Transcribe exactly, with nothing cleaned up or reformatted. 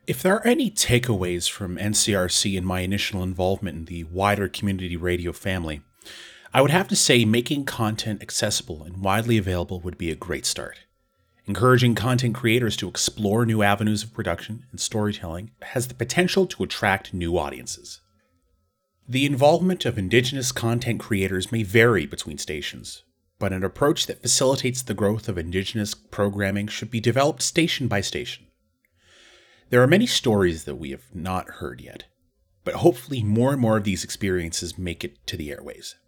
If there are any takeaways from N C R C and my initial involvement in the wider community radio family, I would have to say making content accessible and widely available would be a great start. Encouraging content creators to explore new avenues of production and storytelling has the potential to attract new audiences. The involvement of Indigenous content creators may vary between stations, but an approach that facilitates the growth of Indigenous programming should be developed station by station. There are many stories that we have not heard yet, but hopefully more and more of these experiences make it to the airways.